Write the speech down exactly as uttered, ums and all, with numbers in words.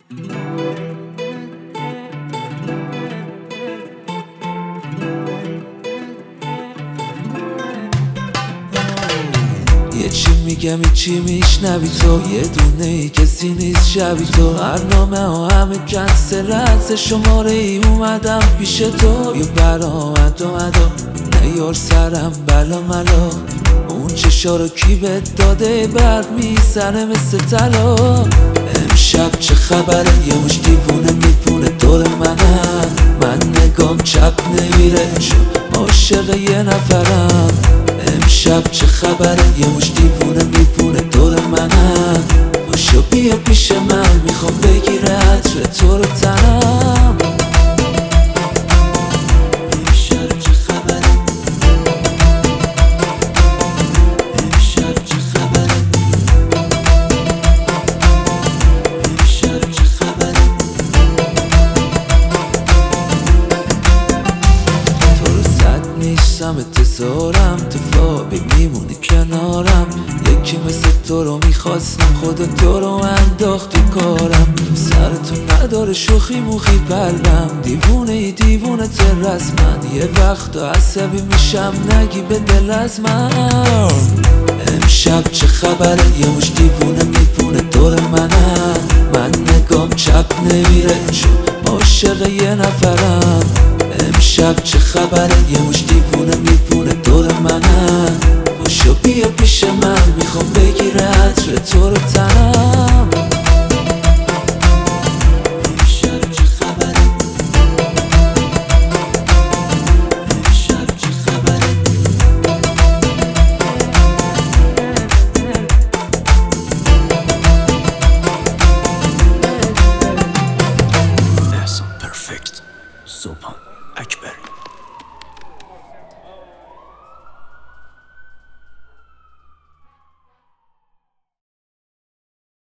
یه چی میگم یه چی میشنوی تو، یه دونه ای کسی نیست شبی تو. برنامه ها همه کنسل از شماره ای اومدم پیش تو. یه برآمد اومدا نیار سرم بلا ملا، اون چشا رو کی بهت داده برق میزنه مثل طلا. امشب چه خبره یه مش دیوونه میپونه دور منم، من نگام چپ نمیره چون عاشق یه نفرم. امشب چه خبره یه مش دیوونه میپونه دور منم، باشو بیا پیش من میخوام بگیره عطر تو رو تنم. امشب چه خبره، امشب چه خبره، امشب چه خبره. تو رو صد نیستم انتظارم، تو خوابی میمونی کنارم. یکی مثل تو رو میخواستم خدا تو رو انداخت تو کارم. سر تو نداره شوخی موخی قلبم، دیوونه ای دیوونه تر از من. یه وقتا عصبی میشم نگی به دل از من. امشب چه خبره یه مش دیوونه میپونه دور منم، من نگام چپ نمیره چون عاشق یه نفرم. امشب چه خبره یه مش دیوونه میپونه دور منم، باشو بیا پیش من میخوام بگیره عطر تو رو تنم. امشب چه خبره، امشب چه خبره. That's perfect. So